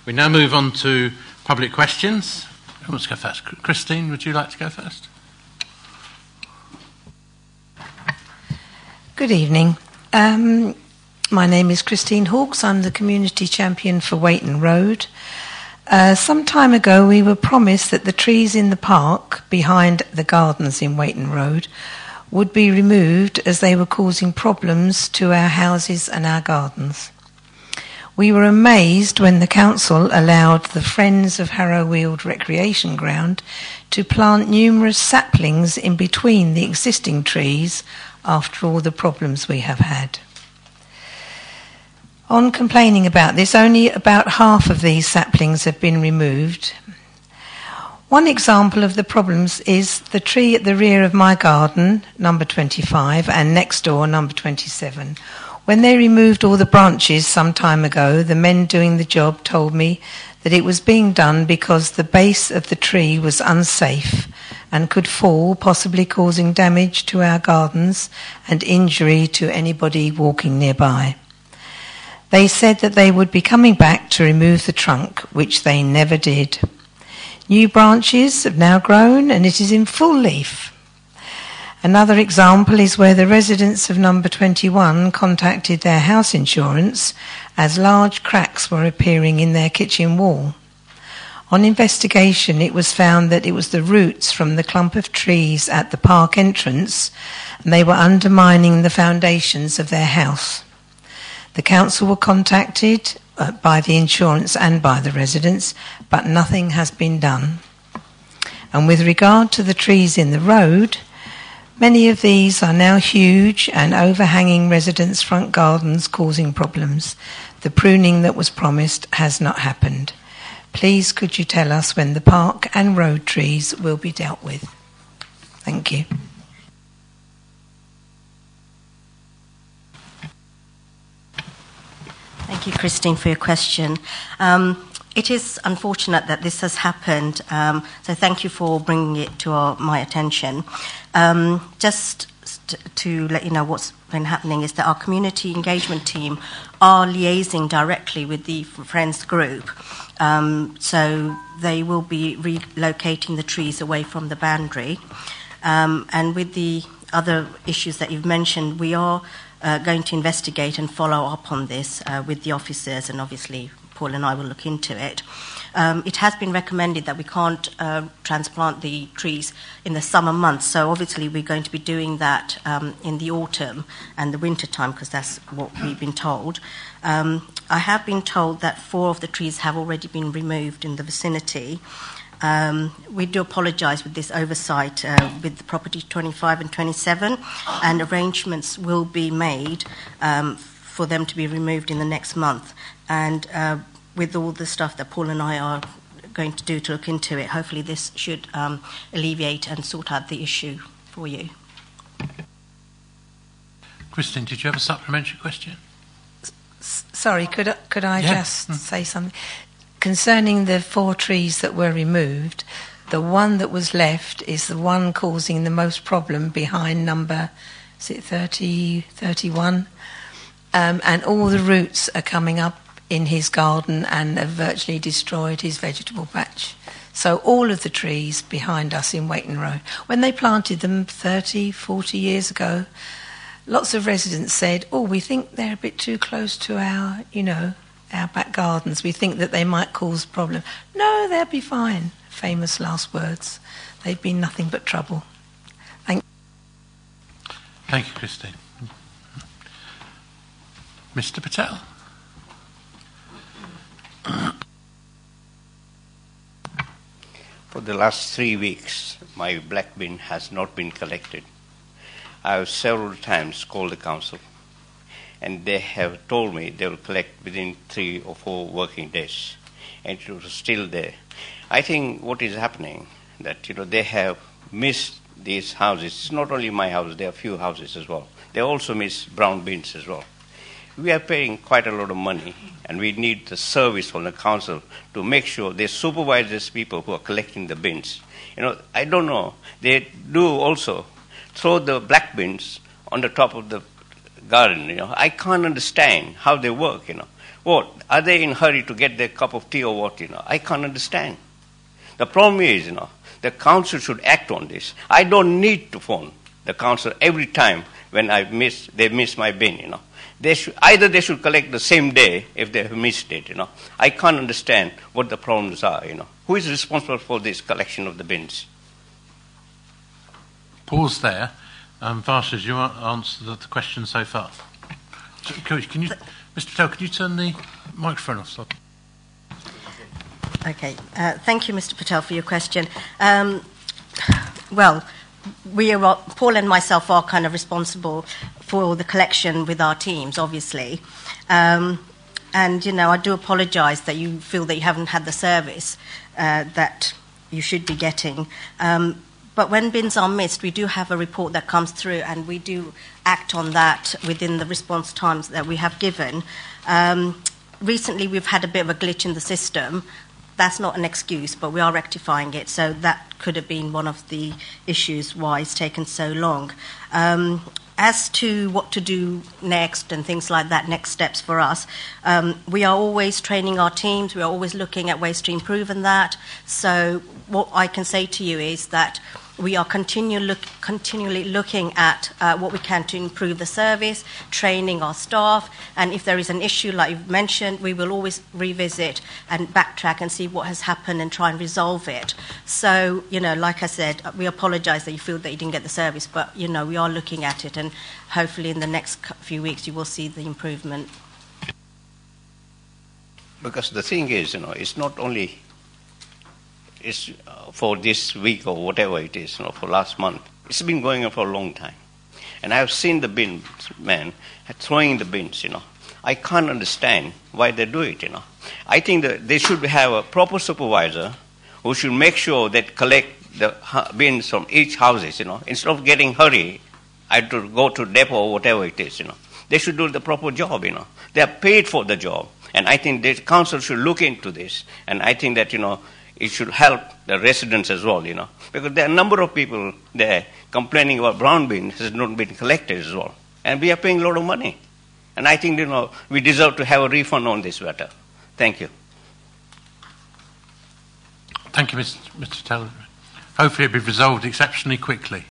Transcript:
We now move on to public questions. Who wants to go first? Christine, would you like to go first? Good evening. My name is Christine Hawkes. I'm the community champion for Weighton Road. Some time ago we were promised that the trees in the park behind the gardens in Weighton Road would be removed as they were causing problems to our houses and our gardens. We were amazed when the council allowed the Friends of Harrow Weald Recreation Ground to plant numerous saplings in between the existing trees after all the problems we have had. On complaining about this, only about half of these saplings have been removed. One example of the problems is the tree at the rear of my garden, number 25, and next door, number 27. When they removed all the branches some time ago, the men doing the job told me that it was being done because the base of the tree was unsafe and could fall, possibly causing damage to our gardens and injury to anybody walking nearby. They said that they would be coming back to remove the trunk, which they never did. New branches have now grown and it is in full leaf. Another example is where the residents of number 21 contacted their house insurance as large cracks were appearing in their kitchen wall. On investigation, it was found that it was the roots from the clump of trees at the park entrance, and they were undermining the foundations of their house. The council were contacted by the insurance and by the residents, but nothing has been done. And with regard to the trees in the road, many of these are now huge and overhanging residents' front gardens, causing problems. The pruning that was promised has not happened. Please could you tell us when the park and road trees will be dealt with? Thank you. Thank you, Christine, for your question. It is unfortunate that this has happened, so thank you for bringing it to my attention. Just to let you know what's been happening is that our community engagement team are liaising directly with the Friends group. So they will be relocating the trees away from the boundary. And with the other issues that you've mentioned, we are going to investigate and follow up on this with the officers, and obviously Paul and I will look into it. It has been recommended that we can't transplant the trees in the summer months, so obviously we're going to be doing that in the autumn and the winter time, because that's what we've been told. I have been told that 4 of the trees have already been removed in the vicinity. We do apologise with this oversight with the property 25 and 27, and arrangements will be made for them to be removed in the next month. And with all the stuff that Paul and I are going to do to look into it, hopefully this should alleviate and sort out the issue for you. Christine, did you have a supplementary question? Sorry, could I just say something? Concerning the 4 trees that were removed, the one that was left is the one causing the most problem behind number, is it 30, 31? And all the roots are coming up in his garden and have virtually destroyed his vegetable patch. So all of the trees behind us in Weighton Road, when they planted them 30, 40 years ago, lots of residents said, oh, we think they're a bit too close to our, our back gardens. We think that they might cause problem. No, they'll be fine. Famous last words. They've been nothing but trouble. Thank you, Christine. Mr. Patel. For the last 3 weeks, my black bin has not been collected. I have several times called the council, and they have told me they will collect within 3 or 4 working days, and it was still there. I think what is happening, that they have missed these houses. It's not only my house, there are few houses as well. They also miss brown bins as well. We are paying quite a lot of money, and we need the service from the council to make sure they supervise these people who are collecting the bins. I don't know. They do also throw the black bins on the top of the garden. I can't understand how they work. What? Are they in a hurry to get their cup of tea or what? I can't understand. The problem is, the council should act on this. I don't need to phone the council every time when they miss my bin. They should collect the same day if they have missed it. I can't understand what the problems are. Who is responsible for this collection of the bins? Pause there. Varsha, do you want to answer the question so far? Can you, Mr. Patel, can you turn the microphone off? So? Okay. Thank you, Mr. Patel, for your question. Well, Paul and myself are kind of responsible for the collection with our teams, obviously. And, I do apologise that you feel that you haven't had the service that you should be getting. But when bins are missed, we do have a report that comes through, and we do act on that within the response times that we have given. Recently, we've had a bit of a glitch in the system. That's not an excuse, but we are rectifying it. So that could have been one of the issues why it's taken so long. As to what to do next and things like that, next steps for us, we are always training our teams. We are always looking at ways to improve in that. So what I can say to you is that we are continually looking at what we can to improve the service, training our staff, and if there is an issue like you've mentioned, we will always revisit and backtrack and see what has happened and try and resolve it. So, like I said, we apologise that you feel that you didn't get the service, but, we are looking at it, and hopefully in the next few weeks you will see the improvement. Because the thing is, it's not only it's for this week or whatever it is, for last month. It's been going on for a long time. And I've seen the bin man throwing the bins, I can't understand why they do it, I think that they should have a proper supervisor who should make sure that collect the bins from each houses, Instead of getting hurry, I have to go to depot or whatever it is, They should do the proper job, They are paid for the job. And I think the council should look into this. And I think that, it should help the residents as well, because there are a number of people there complaining about brown bins has not been collected as well. And we are paying a lot of money. And I think, we deserve to have a refund on this matter. Thank you. Thank you, Mr. Taylor. Hopefully it'll be resolved exceptionally quickly.